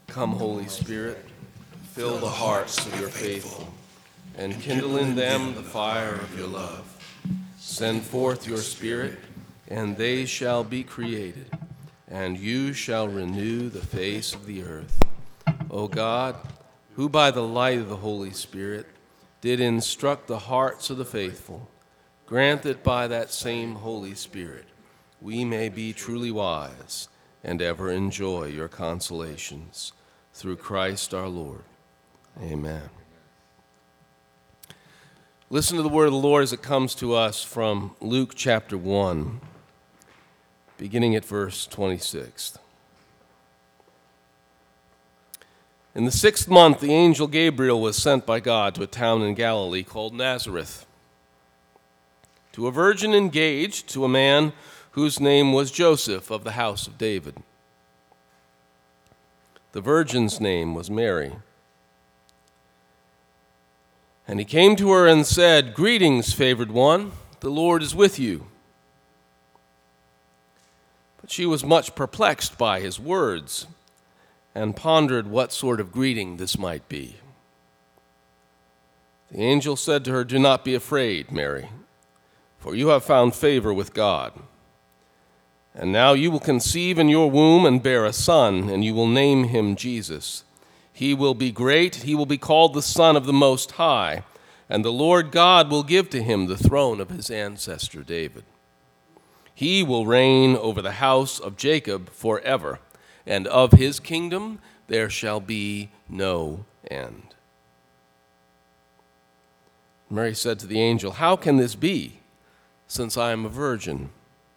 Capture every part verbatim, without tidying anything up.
Come, Holy Spirit, fill the hearts of your faithful, and kindle in them the fire of your love. Send forth your Spirit, and they shall be created, and you shall renew the face of the earth. O God, who by the light of the Holy Spirit did instruct the hearts of the faithful, grant that by that same Holy Spirit we may be truly wise and ever enjoy your consolations. Through Christ our Lord. Amen. Listen to the word of the Lord as it comes to us from Luke chapter one, beginning at verse twenty-six. In the sixth month, the angel Gabriel was sent by God to a town in Galilee called Nazareth, to a virgin engaged to a man whose name was Joseph of the house of David. The virgin's name was Mary. And he came to her and said, "Greetings, favored one, the Lord is with you." But she was much perplexed by his words and pondered what sort of greeting this might be. The angel said to her, "Do not be afraid, Mary, for you have found favor with God. And now you will conceive in your womb and bear a son, and you will name him Jesus. He will be great, he will be called the Son of the Most High, and the Lord God will give to him the throne of his ancestor David. He will reign over the house of Jacob forever, and of his kingdom there shall be no end." Mary said to the angel, "How can this be, since I am a virgin?"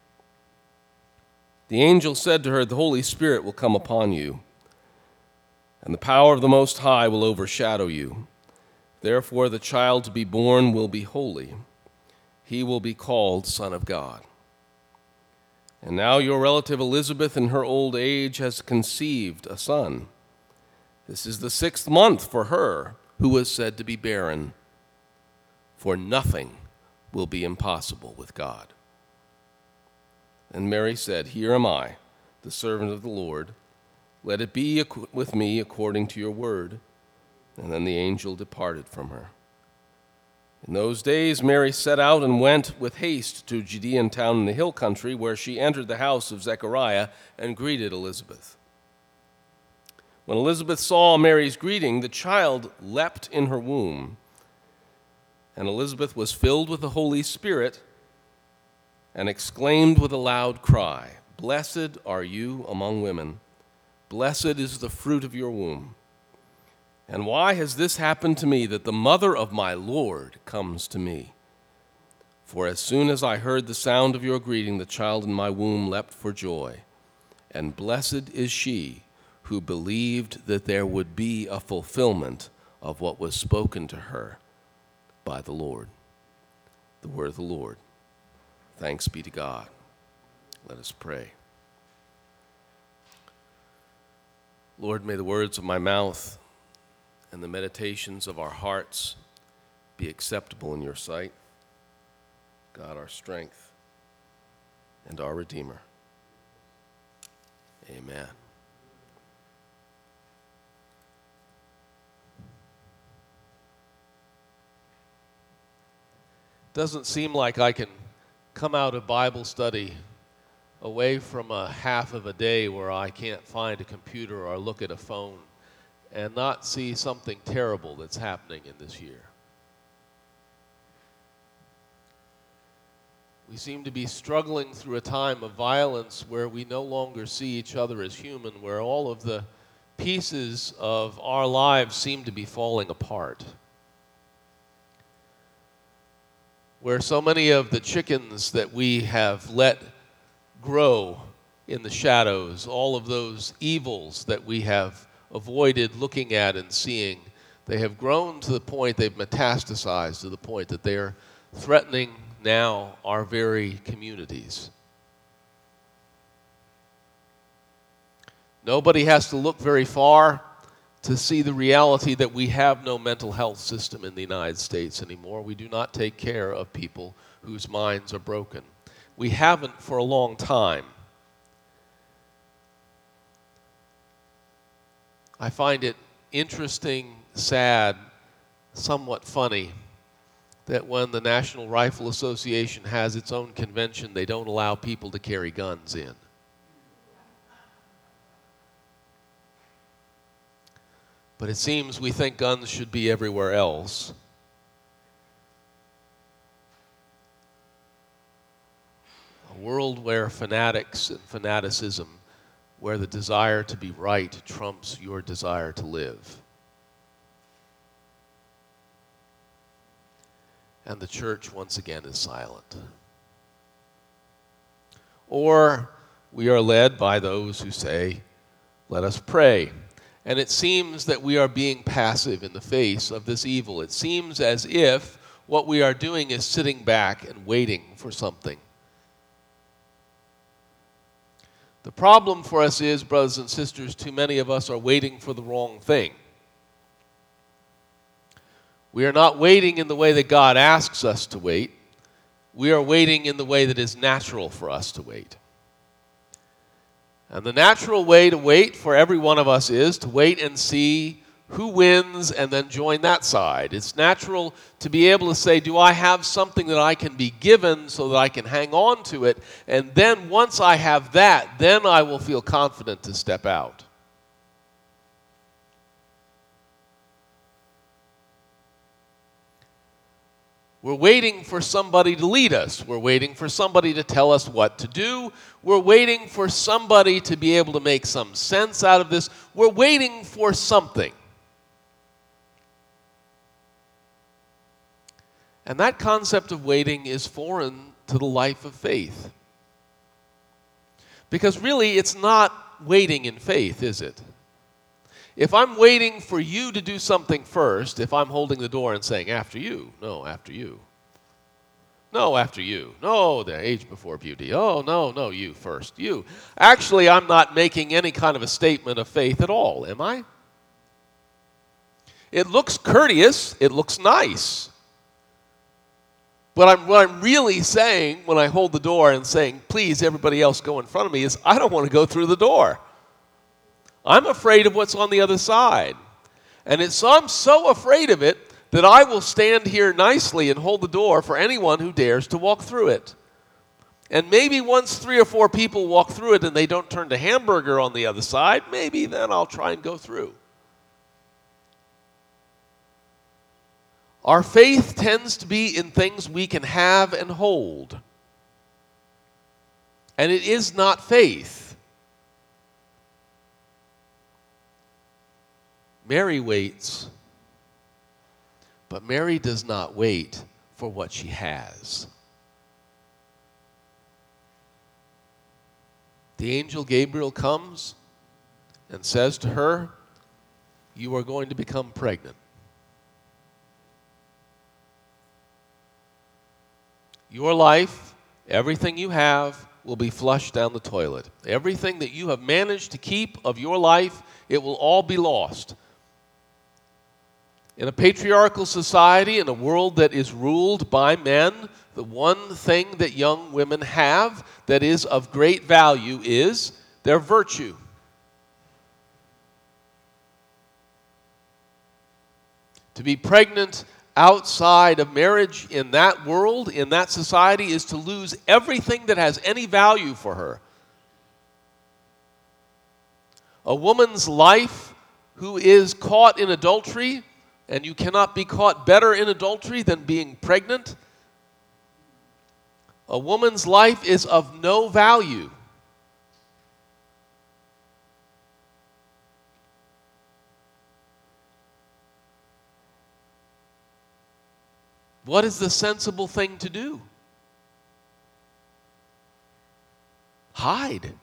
The angel said to her, "The Holy Spirit will come upon you, and the power of the Most High will overshadow you. Therefore the child to be born will be holy. He will be called Son of God. And now your relative Elizabeth in her old age has conceived a son. This is the sixth month for her who was said to be barren, for nothing will be impossible with God." And Mary said, "Here am I, the servant of the Lord. Let it be with me according to your word." And then the angel departed from her. In those days Mary set out and went with haste to a Judean town in the hill country, where she entered the house of Zechariah and greeted Elizabeth. When Elizabeth saw Mary's greeting, the child leapt in her womb, and Elizabeth was filled with the Holy Spirit and exclaimed with a loud cry, "Blessed are you among women. Blessed is the fruit of your womb. And why has this happened to me, that the mother of my Lord comes to me? For as soon as I heard the sound of your greeting, the child in my womb leapt for joy. And blessed is she who believed that there would be a fulfillment of what was spoken to her by the Lord." The word of the Lord. Thanks be to God. Let us pray. Lord, may the words of my mouth and the meditations of our hearts be acceptable in your sight, God, our strength and our Redeemer. Amen. Doesn't seem like I can come out of Bible study away from a half of a day where I can't find a computer or look at a phone and not see something terrible that's happening in this year. We seem to be struggling through a time of violence where we no longer see each other as human, where all of the pieces of our lives seem to be falling apart, where so many of the chickens that we have let grow in the shadows, all of those evils that we have avoided looking at and seeing, they have grown to the point, they've metastasized to the point that they are threatening now our very communities. Nobody has to look very far to see the reality that we have no mental health system in the United States anymore. We do not take care of people whose minds are broken. We haven't for a long time. I find it interesting, sad, somewhat funny that when the National Rifle Association has its own convention, they don't allow people to carry guns in. But it seems we think guns should be everywhere else. A world where fanatics and fanaticism, where the desire to be right trumps your desire to live. And the church once again is silent. Or we are led by those who say, let us pray. And it seems that we are being passive in the face of this evil. It seems as if what we are doing is sitting back and waiting for something. The problem for us is, brothers and sisters, too many of us are waiting for the wrong thing. We are not waiting in the way that God asks us to wait. We are waiting in the way that is natural for us to wait. And the natural way to wait for every one of us is to wait and see who wins and then join that side. It's natural to be able to say, do I have something that I can be given so that I can hang on to it? And then once I have that, then I will feel confident to step out. We're waiting for somebody to lead us. We're waiting for somebody to tell us what to do. We're waiting for somebody to be able to make some sense out of this. We're waiting for something. And that concept of waiting is foreign to the life of faith. Because really, it's not waiting in faith, is it? If I'm waiting for you to do something first, if I'm holding the door and saying, after you, no, after you. No, after you. No, the age before beauty. Oh, no, no, you first, you. Actually, I'm not making any kind of a statement of faith at all, am I? It looks courteous, it looks nice. But I'm, what I'm really saying when I hold the door and saying, please, everybody else go in front of me, is I don't want to go through the door. I'm afraid of what's on the other side. And it's, I'm so afraid of it that I will stand here nicely and hold the door for anyone who dares to walk through it. And maybe once three or four people walk through it and they don't turn to hamburger on the other side, maybe then I'll try and go through. Our faith tends to be in things we can have and hold. And it is not faith. Mary waits, but Mary does not wait for what she has. The angel Gabriel comes and says to her, you are going to become pregnant. Your life, everything you have, will be flushed down the toilet. Everything that you have managed to keep of your life, it will all be lost. In a patriarchal society, in a world that is ruled by men, the one thing that young women have that is of great value is their virtue. To be pregnant outside of marriage in that world, in that society, is to lose everything that has any value for her. A woman's life who is caught in adultery, and you cannot be caught better in adultery than being pregnant. A woman's life is of no value. What is the sensible thing to do? Hide.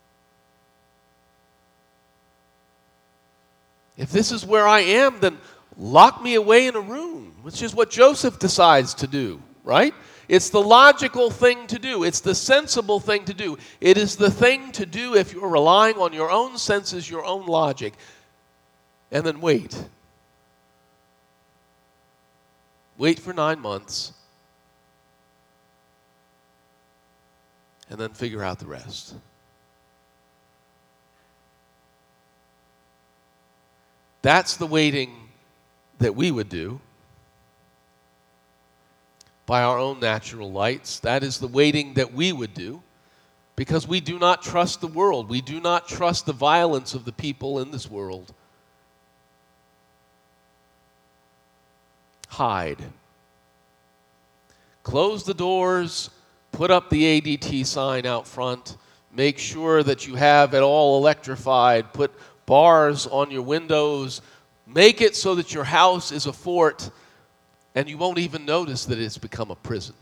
If this is where I am, then lock me away in a room, which is what Joseph decides to do, right? It's the logical thing to do. It's the sensible thing to do. It is the thing to do if you're relying on your own senses, your own logic. And then wait. Wait for nine months. And then figure out the rest. That's the waiting that we would do by our own natural lights. That is the waiting that we would do because we do not trust the world. We do not trust the violence of the people in this world. Hide. Close the doors, put up the A D T sign out front, make sure that you have it all electrified, put bars on your windows, make it so that your house is a fort and you won't even notice that it's become a prison.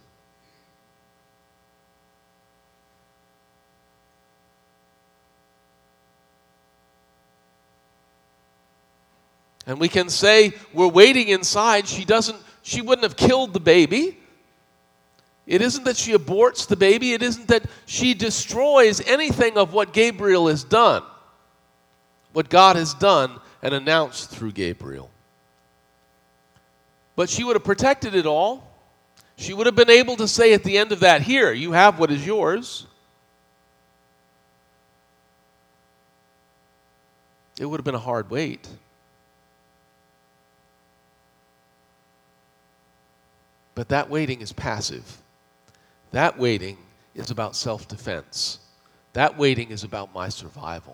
And we can say we're waiting inside. She doesn't, she wouldn't have killed the baby. It isn't that she aborts the baby. It isn't that she destroys anything of what Gabriel has done, what God has done and announced through Gabriel. But she would have protected it all. She would have been able to say at the end of that, here, you have what is yours. It would have been a hard wait. But that waiting is passive. That waiting is about self-defense. That waiting is about my survival.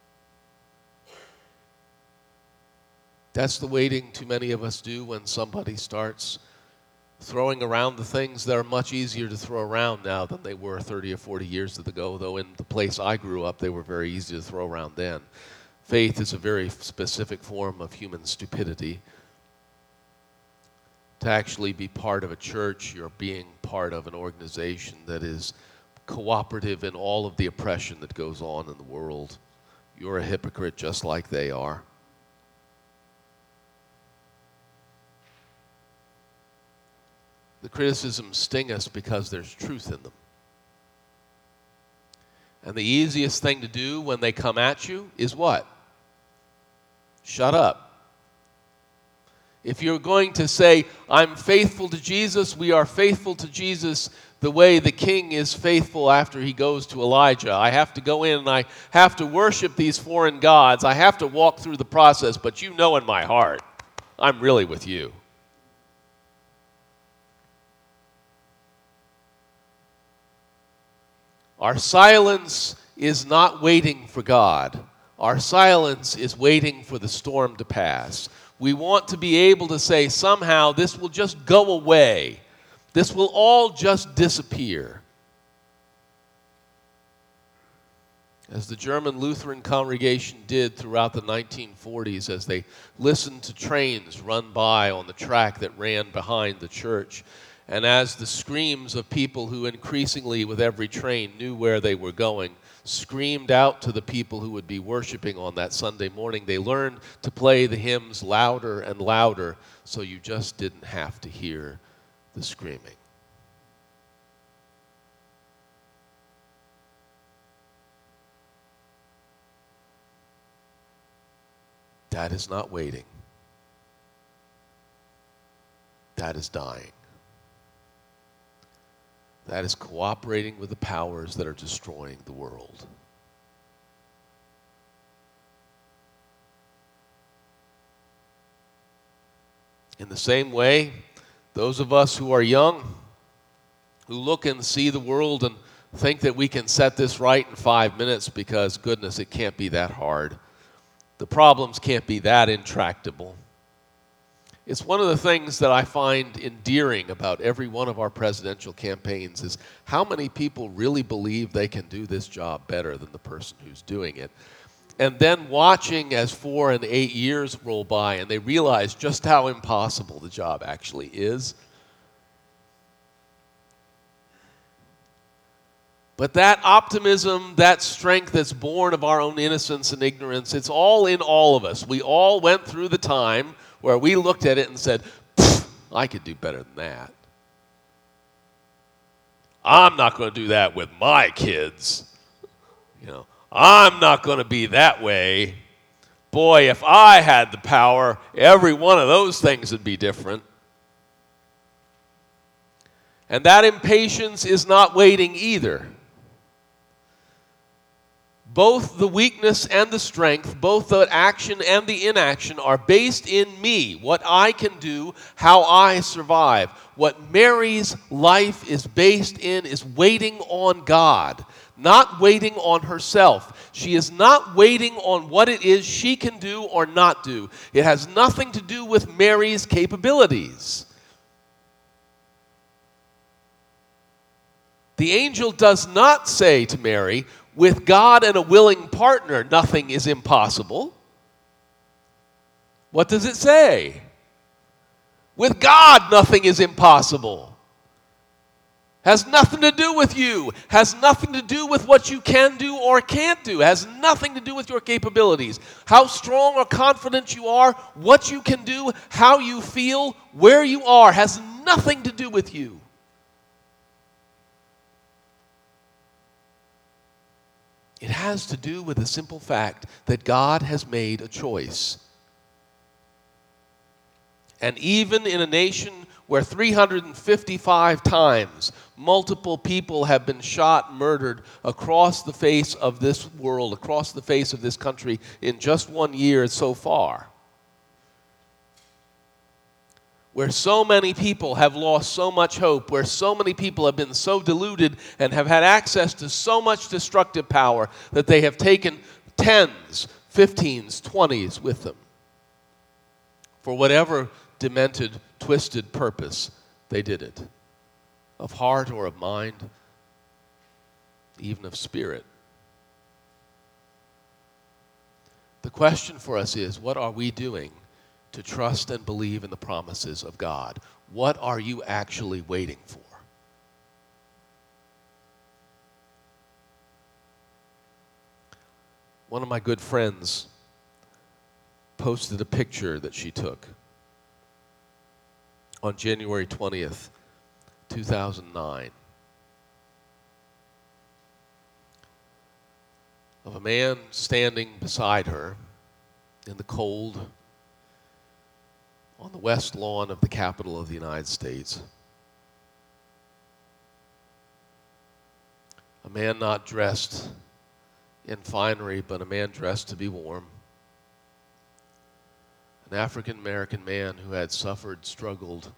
That's the waiting too many of us do when somebody starts throwing around the things that are much easier to throw around now than they were thirty or forty years ago, though in the place I grew up, they were very easy to throw around then. Faith is a very specific form of human stupidity. To actually be part of a church, you're being part of an organization that is cooperative in all of the oppression that goes on in the world. You're a hypocrite just like they are. The criticisms sting us because there's truth in them. And the easiest thing to do when they come at you is what? Shut up. If you're going to say, I'm faithful to Jesus, we are faithful to Jesus the way the king is faithful after he goes to Elijah. I have to go in and I have to worship these foreign gods. I have to walk through the process, but you know in my heart, I'm really with you. Our silence is not waiting for God. Our silence is waiting for the storm to pass. We want to be able to say, somehow this will just go away. This will all just disappear. As the German Lutheran congregation did throughout the nineteen forties as they listened to trains run by on the track that ran behind the church, and as the screams of people who increasingly with every train knew where they were going screamed out to the people who would be worshiping on that Sunday morning, they learned to play the hymns louder and louder so you just didn't have to hear the screaming. That is not waiting. That is dying. That is cooperating with the powers that are destroying the world. In the same way, those of us who are young, who look and see the world and think that we can set this right in five minutes because, goodness, it can't be that hard. The problems can't be that intractable. It's one of the things that I find endearing about every one of our presidential campaigns is how many people really believe they can do this job better than the person who's doing it. And then watching as four and eight years roll by and they realize just how impossible the job actually is. But that optimism, that strength that's born of our own innocence and ignorance, it's all in all of us. We all went through the time where we looked at it and said, I could do better than that. I'm not going to do that with my kids. You know, I'm not going to be that way. Boy, if I had the power, every one of those things would be different. And that impatience is not waiting either. both the weakness and the strength, both the action and the inaction are based in me, what I can do, how I survive. What Mary's life is based in is waiting on God, not waiting on herself. She is not waiting on what it is she can do or not do. It has nothing to do with Mary's capabilities. The angel does not say to Mary, with God and a willing partner, nothing is impossible. What does it say? With God, nothing is impossible. Has nothing to do with you. Has nothing to do with what you can do or can't do. Has nothing to do with your capabilities. How strong or confident you are, what you can do, how you feel, where you are, has nothing to do with you. It has to do with the simple fact that God has made a choice. And even in a nation where three hundred fifty-five times multiple people have been shot, murdered across the face of this world, across the face of this country in just one year so far, where so many people have lost so much hope, where so many people have been so deluded and have had access to so much destructive power that they have taken tens, fifteens, twenties with them for whatever demented, twisted purpose they did it, of heart or of mind, even of spirit. The question for us is, what are we doing to trust and believe in the promises of God? What are you actually waiting for? One of my good friends posted a picture that she took on January twentieth, two thousand nine, of a man standing beside her in the cold on the west lawn of the Capitol of the United States. A man not dressed in finery, but a man dressed to be warm. An African-American man who had suffered, struggled,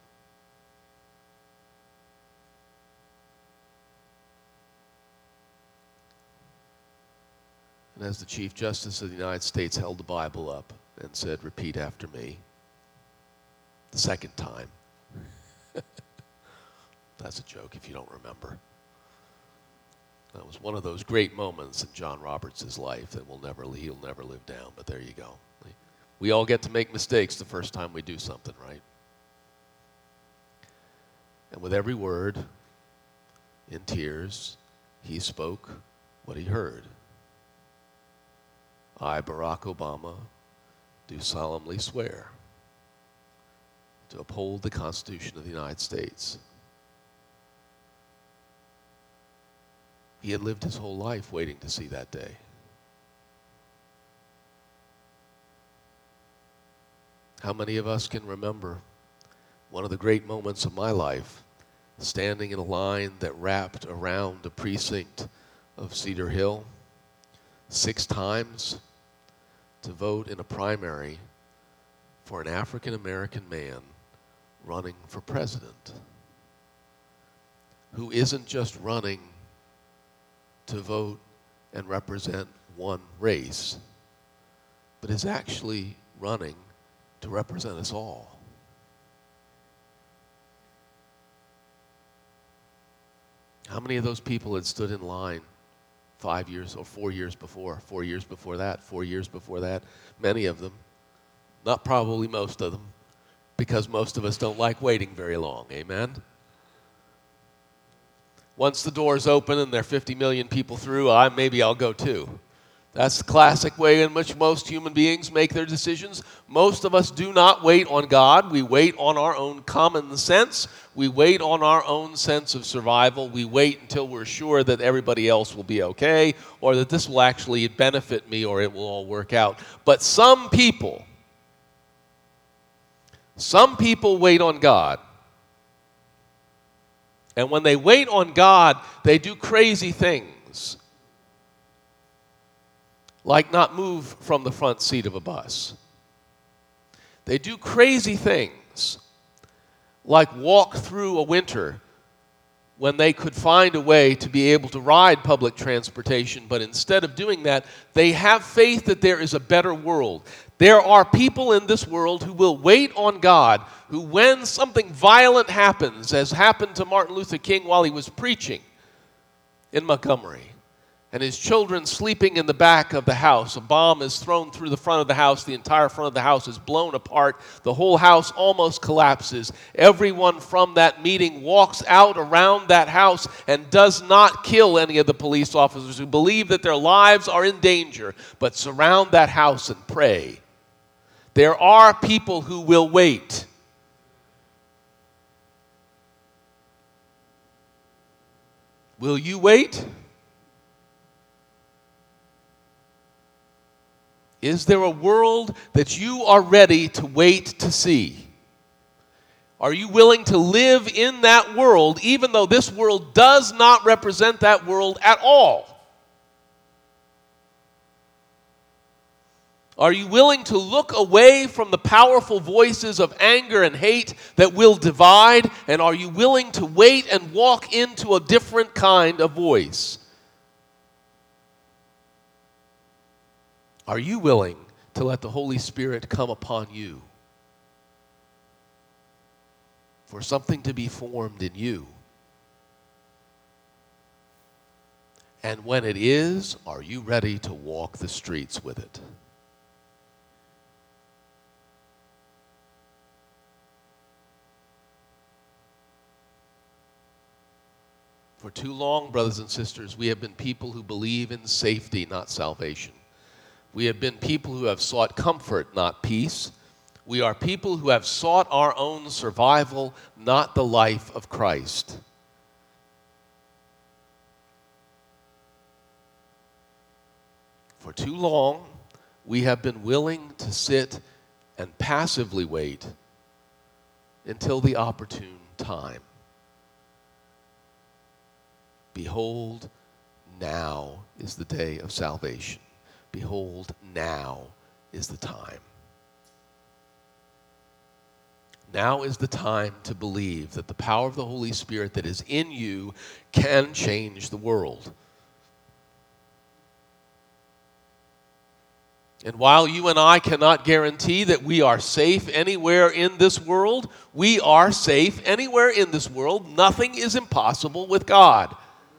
and as the Chief Justice of the United States held the Bible up and said, "Repeat after me," the second time. That's a joke if you don't remember. That was one of those great moments in John Roberts' life that will never, he'll never live down, but there you go. We all get to make mistakes the first time we do something, right? And with every word, in tears, he spoke what he heard. I, Barack Obama, do solemnly swear to uphold the Constitution of the United States. He had lived his whole life waiting to see that day. How many of us can remember one of the great moments of my life, standing in a line that wrapped around the precinct of Cedar Hill six times to vote in a primary for an African-American man running for president, who isn't just running to vote and represent one race, but is actually running to represent us all. How many of those people had stood in line five years or four years before, four years before that, four years before that? Many of them, not probably most of them, because most of us don't like waiting very long, amen? Once the doors open and there are fifty million people through, I, maybe I'll go too. That's the classic way in which most human beings make their decisions. Most of us do not wait on God. We wait on our own common sense. We wait on our own sense of survival. We wait until we're sure that everybody else will be okay, or that this will actually benefit me, or it will all work out. But some people, some people wait on God. And when they wait on God, they do crazy things. like not move from the front seat of a bus. They do crazy things, like walk through a winter when they could find a way to be able to ride public transportation, but instead of doing that, they have faith that there is a better world. There are people in this world who will wait on God, who when something violent happens, as happened to Martin Luther King while he was preaching in Montgomery, and his children sleeping in the back of the house. A bomb is thrown through the front of the house. The entire front of the house is blown apart. The whole house almost collapses. Everyone from that meeting walks out around that house and does not kill any of the police officers who believe that their lives are in danger, but surround that house and pray. There are people who will wait. Will you wait? Is there a world that you are ready to wait to see? Are you willing to live in that world even though this world does not represent that world at all? Are you willing to look away from the powerful voices of anger and hate that will divide? And are you willing to wait and walk into a different kind of voice? Are you willing to let the Holy Spirit come upon you for something to be formed in you? And when it is, are you ready to walk the streets with it? For too long, brothers and sisters, we have been people who believe in safety, not salvation. We have been people who have sought comfort, not peace. We are people who have sought our own survival, not the life of Christ. For too long, we have been willing to sit and passively wait until the opportune time. Behold, now is the day of salvation. Behold, now is the time. Now is the time to believe that the power of the Holy Spirit that is in you can change the world. And while you and I cannot guarantee that we are safe anywhere in this world, we are safe anywhere in this world. Nothing is impossible with God.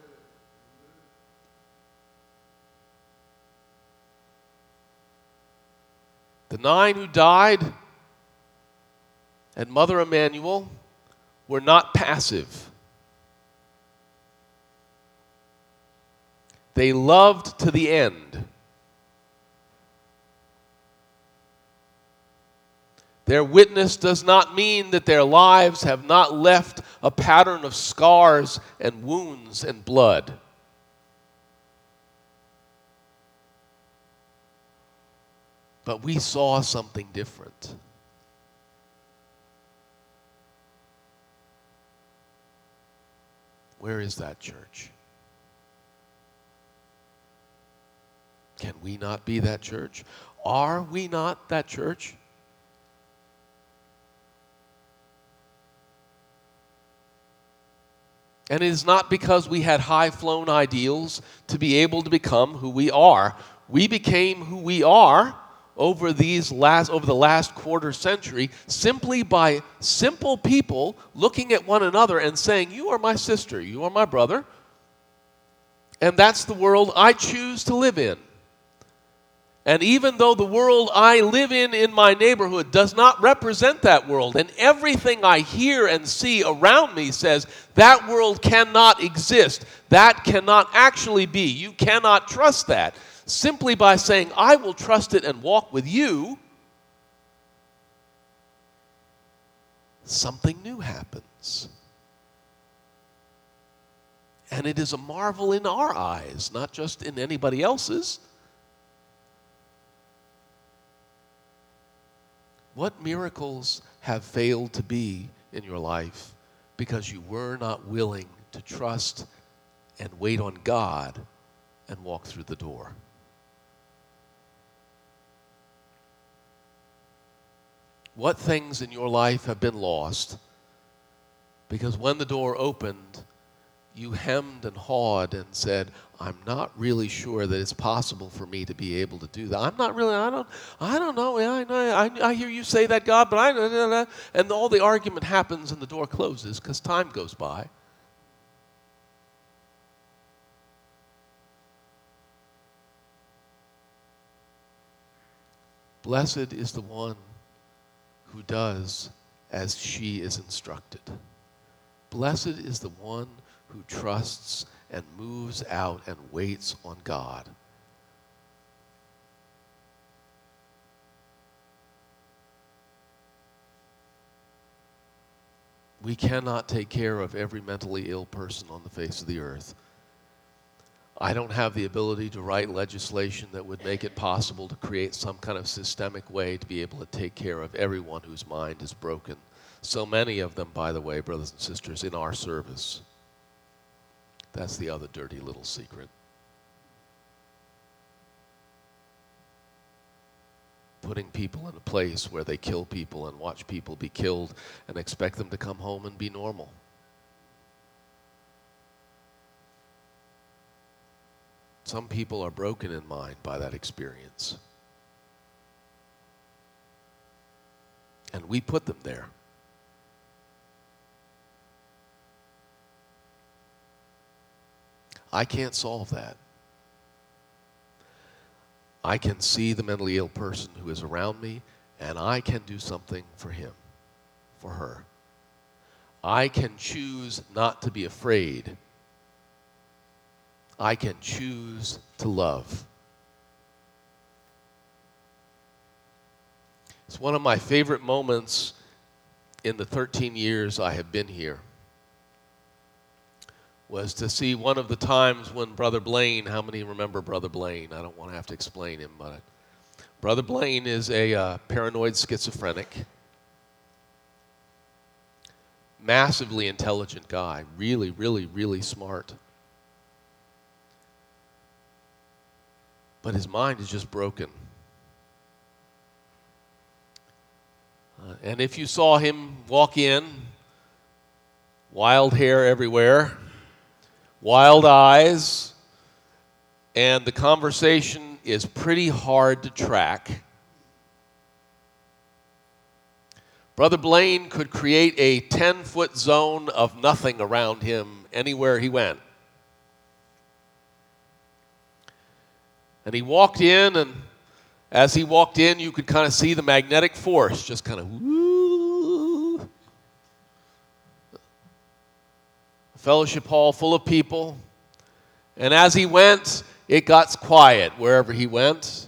The nine who died at Mother Emanuel were not passive. They loved to the end. Their witness does not mean that their lives have not left a pattern of scars and wounds and blood. But we saw something different. Where is that church? Can we not be that church? Are we not that church? And it is not because we had high-flown ideals to be able to become who we are. We became who we are over these last over the last quarter century simply by simple people looking at one another and saying, "You are my sister, you are my brother, and that's the world I choose to live in." And even though the world I live in in my neighborhood does not represent that world, and everything I hear and see around me says that world cannot exist, that cannot actually be, you cannot trust that, simply by saying, "I will trust it and walk with you," something new happens. And it is a marvel in our eyes, not just in anybody else's. What miracles have failed to be in your life because you were not willing to trust and wait on God and walk through the door? what things in your life have been lost because when the door opened, you hemmed and hawed and said, I'm not really sure that it's possible for me to be able to do that. I'm not really, I don't, I don't know. Yeah, I know. I, I hear you say that, God, but I don't. And all the argument happens and the door closes because time goes by. Blessed is the one who does as she is instructed. Blessed is the one who trusts and moves out and waits on God. We cannot take care of every mentally ill person on the face of the earth. I don't have the ability to write legislation that would make it possible to create some kind of systemic way to be able to take care of everyone whose mind is broken. So many of them, by the way, brothers and sisters, in our service. That's the other dirty little secret. Putting people in a place where they kill people and watch people be killed and expect them to come home and be normal. Some people are broken in mind by that experience. And we put them there. I can't solve that. I can see the mentally ill person who is around me, and I can do something for him, for her. I can choose not to be afraid. I can choose to love. It's one of my favorite moments in the thirteen years I have been here, was to see one of the times when Brother Blaine, how many remember Brother Blaine? I don't want to have to explain him, but Brother Blaine is a uh, paranoid schizophrenic, massively intelligent guy, really, really, really smart. But his mind is just broken. Uh, and if you saw him walk in, wild hair everywhere, wild eyes, and the conversation is pretty hard to track. Brother Blaine could create a ten-foot zone of nothing around him anywhere he went. And he walked in, and as he walked in, you could kind of see the magnetic force just kind of woo. A fellowship hall full of people. And as he went, it got quiet wherever he went.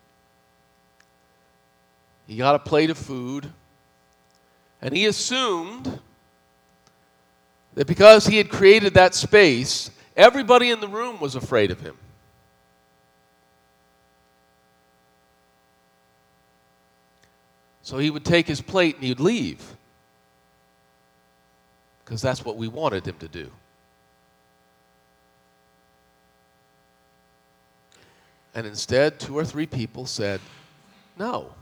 He got a plate of food, and he assumed that because he had created that space, everybody in the room was afraid of him. So he would take his plate and he'd leave, because that's what we wanted him to do. And instead, two or three people said, no,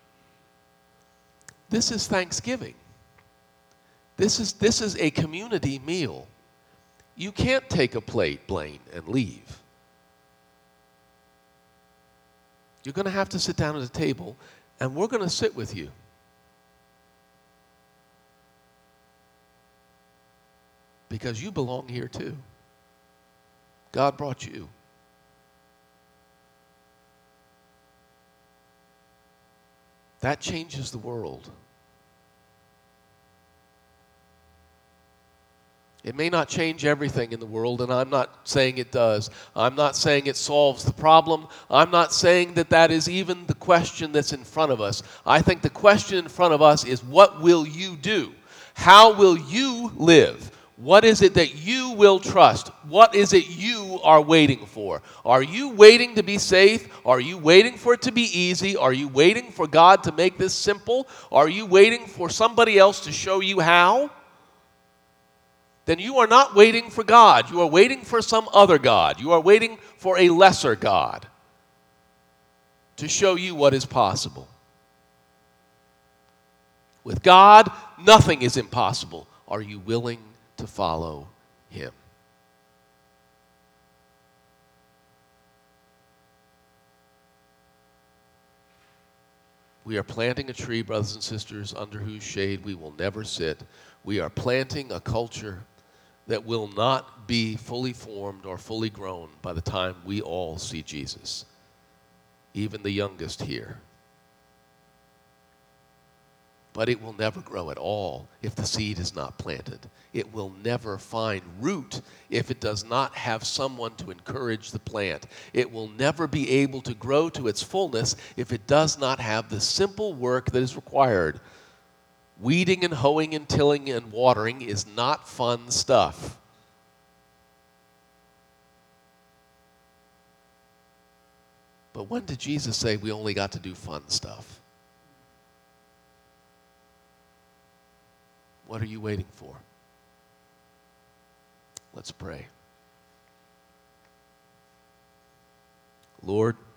this is Thanksgiving. This is, this is a community meal. You can't take a plate, Blaine, and leave. You're going to have to sit down at a table, and we're going to sit with you. Because you belong here too. God brought you. That changes the world. It may not change everything in the world, and I'm not saying it does. I'm not saying it solves the problem. I'm not saying that that is even the question that's in front of us. I think the question in front of us is, what will you do? How will you live? What is it that you will trust? What is it you are waiting for? Are you waiting to be safe? Are you waiting for it to be easy? Are you waiting for God to make this simple? Are you waiting for somebody else to show you how? Then you are not waiting for God. You are waiting for some other God. You are waiting for a lesser God to show you what is possible. With God, nothing is impossible. Are you willing to follow him? We are planting a tree, brothers and sisters, under whose shade we will never sit. We are planting a culture that will not be fully formed or fully grown by the time we all see Jesus, even the youngest here. But it will never grow at all if the seed is not planted. It will never find root if it does not have someone to encourage the plant. It will never be able to grow to its fullness if it does not have the simple work that is required. Weeding and hoeing and tilling and watering is not fun stuff. But when did Jesus say we only got to do fun stuff? What are you waiting for? Let's pray. Lord,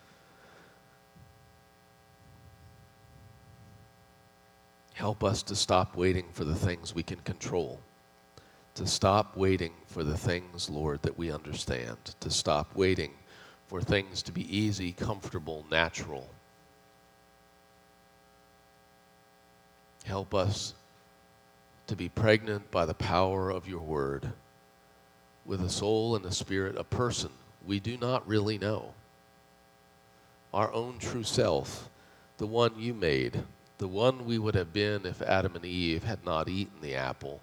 help us to stop waiting for the things we can control, to stop waiting for the things, Lord, that we understand, to stop waiting for things to be easy, comfortable, natural. Help us to be pregnant by the power of your word, with a soul and a spirit, a person we do not really know, our own true self, the one you made, the one we would have been if Adam and Eve had not eaten the apple,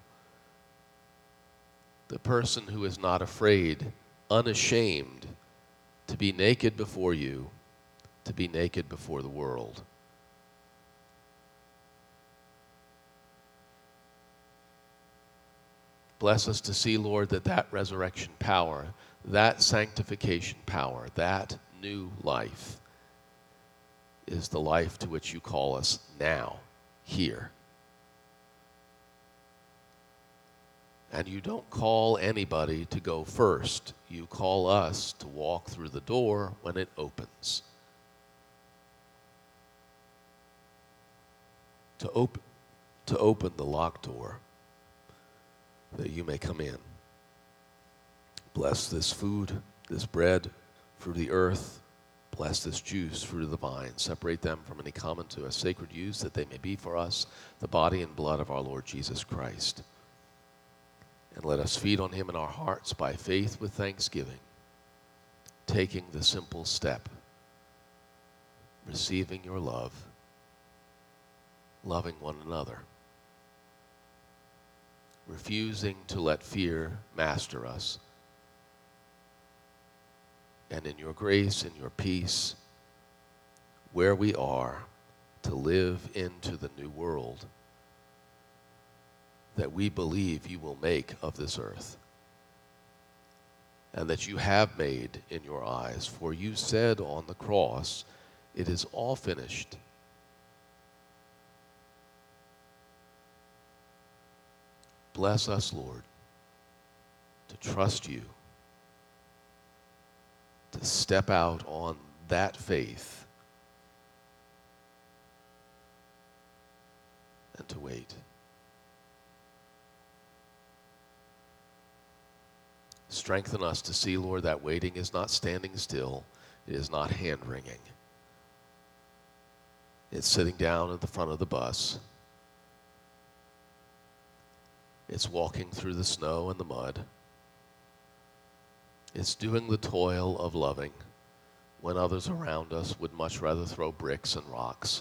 the person who is not afraid, unashamed, to be naked before you, to be naked before the world. Bless us to see, Lord, that that resurrection power, that sanctification power, that new life is the life to which you call us now, here. And you don't call anybody to go first. You call us to walk through the door when it opens. To open, to open the locked door, that you may come in. Bless this food, this bread, fruit of the earth. Bless this juice, fruit of the vine. Separate them from any common to us sacred use, that they may be for us the body and blood of our Lord Jesus Christ. And let us feed on him in our hearts by faith with thanksgiving, taking the simple step, receiving your love, loving one another, refusing to let fear master us, and in your grace and your peace, where we are, to live into the new world that we believe you will make of this earth, and that you have made in your eyes. For you said on the cross, it is all finished. Bless us, Lord, to trust you, to step out on that faith, and to wait. Strengthen us to see, Lord, that waiting is not standing still. It is not hand-wringing. It's sitting down at the front of the bus. It's walking through the snow and the mud. It's doing the toil of loving when others around us would much rather throw bricks and rocks.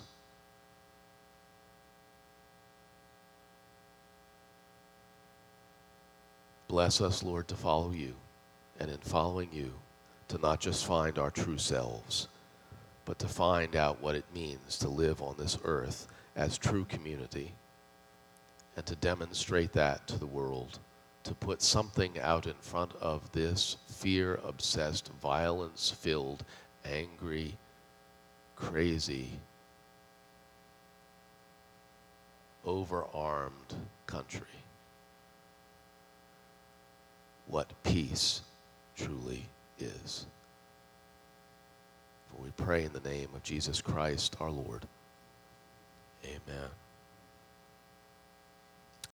Bless us, Lord, to follow you, and in following you, to not just find our true selves, but to find out what it means to live on this earth as true community, and to demonstrate that to the world, to put something out in front of this fear-obsessed, violence-filled, angry, crazy, overarmed country. What peace truly is. For we pray in the name of Jesus Christ our Lord. Amen.